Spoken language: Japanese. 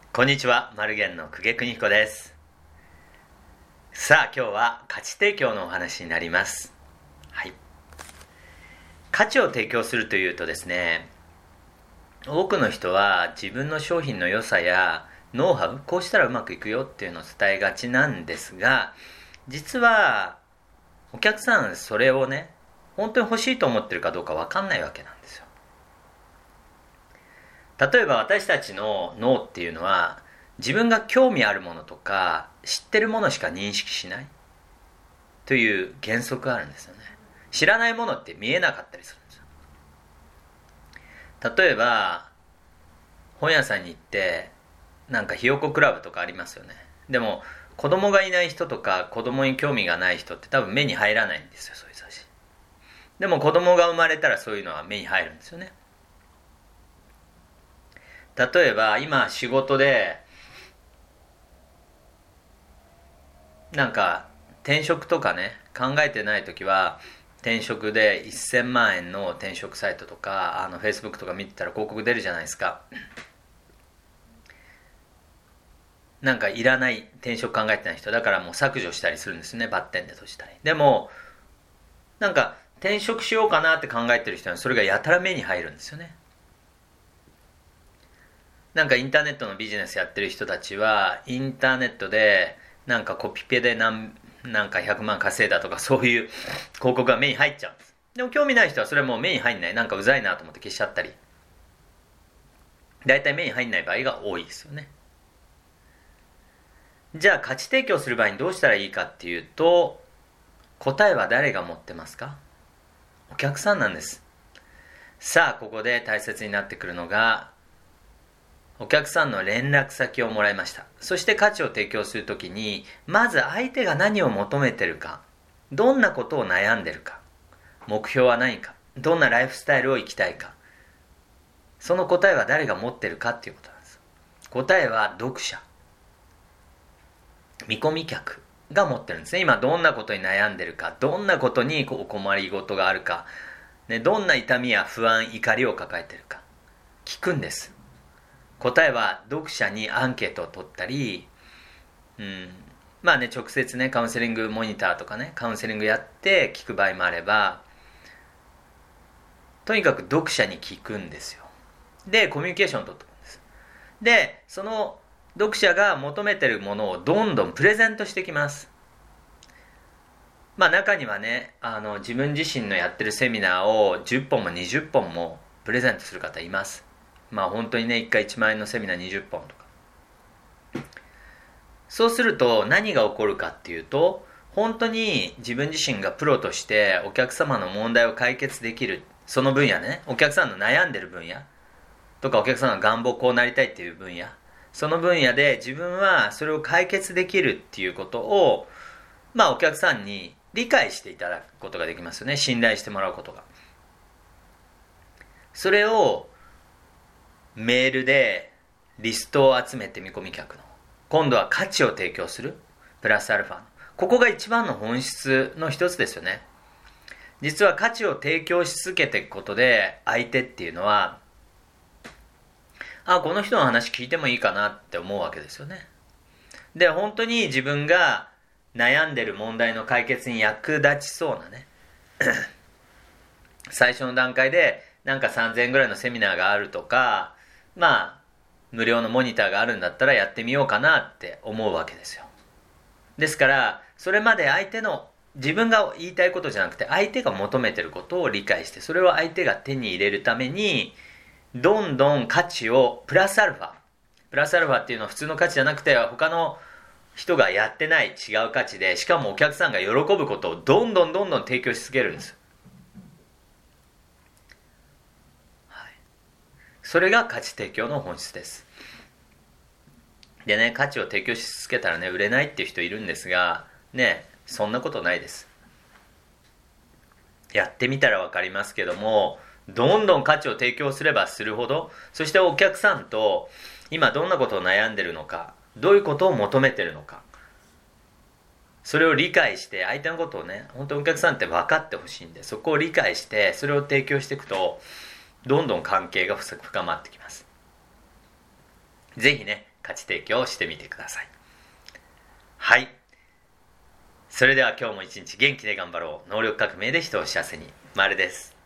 こんにちは、マルゲンの久下邦彦です。さあ、今日は価値提供のお話になります。はい。価値を提供するというとですね、多くの人は自分の商品の良さやノウハウ、こうしたらうまくいくよっていうのを伝えがちなんですが、実はお客さんそれをね、本当に欲しいと思ってるかどうか分かんないわけなんですよ。例えば私たちの脳っていうのは自分が興味あるものとか知ってるものしか認識しないという原則があるんですよね。知らないものって見えなかったりするんですよ。例えば本屋さんに行ってなんかひよこクラブとかありますよね。でも子供がいない人とか子供に興味がない人って多分目に入らないんですよ、そういう雑誌。でも子供が生まれたらそういうのは目に入るんですよね。例えば今仕事でなんか転職とかね考えてない時は、転職で1000万円の転職サイトとかFacebook とか見てたら広告出るじゃないですか。なんかいらない転職考えてない人だからもう削除したりするんですね、バッテンで閉じたり。でもなんか転職しようかなって考えてる人はそれがやたら目に入るんですよね。なんかインターネットのビジネスやってる人たちはインターネットでなんかコピペでなんか100万稼いだとか、そういう広告が目に入っちゃうんです。でも興味ない人はそれはもう目に入んない、なんかうざいなと思って消しちゃったり、だいたい目に入んない場合が多いですよね。じゃあ価値提供する場合にどうしたらいいかっていうと、答えは誰が持ってますか？お客さんなんです。さあここで大切になってくるのが、お客さんの連絡先をもらいました。そして価値を提供するときに、まず相手が何を求めてるか、どんなことを悩んでるか、目標は何か、どんなライフスタイルを生きたいか、その答えは誰が持ってるかっていうことなんです。答えは読者、見込み客が持ってるんですね。今どんなことに悩んでるか、どんなことにお困りごとがあるか、ね、どんな痛みや不安、怒りを抱えてるか、聞くんです。答えは読者にアンケートを取ったり、まあね、直接ねカウンセリングモニターとかねカウンセリングやって聞く場合もあれば、とにかく読者に聞くんですよ。でコミュニケーションを取っていくんです。でその読者が求めてるものをどんどんプレゼントしてきます。まあ中にはね自分自身のやってるセミナーを10本も20本もプレゼントする方います。まあ本当にね1回1万円のセミナー20本とか。そうすると何が起こるかっていうと、本当に自分自身がプロとしてお客様の問題を解決できる、その分野ね、お客さんの悩んでる分野とかお客さんの願望こうなりたいっていう分野、その分野で自分はそれを解決できるっていうことを、まあお客さんに理解していただくことができますよね。信頼してもらうことが。それをメールでリストを集めて、見込み客の今度は価値を提供するプラスアルファの、ここが一番の本質の一つですよね。実は価値を提供し続けていくことで、相手っていうのはこの人の話聞いてもいいかなって思うわけですよね。で本当に自分が悩んでる問題の解決に役立ちそうなね最初の段階でなんか3000円ぐらいのセミナーがあるとか、まあ無料のモニターがあるんだったらやってみようかなって思うわけですよ。ですからそれまで相手の、自分が言いたいことじゃなくて相手が求めてることを理解して、それを相手が手に入れるためにどんどん価値をプラスアルファ、プラスアルファっていうのは普通の価値じゃなくて他の人がやってない違う価値で、しかもお客さんが喜ぶことをどんどん提供し続けるんです。それが価値提供の本質です。でね、価値を提供し続けたらね売れないっていう人いるんですがね、そんなことないです。やってみたら分かりますけども、どんどん価値を提供すればするほど、そしてお客さんと今どんなことを悩んでるのか、どういうことを求めてるのか、それを理解して相手のことをね、本当にお客さんって分かってほしいんで、そこを理解してそれを提供していくとどんどん関係が深まってきます。ぜひね価値提供をしてみてください。はい。それでは今日も一日元気で頑張ろう。能力革命で人を幸せに。まるです。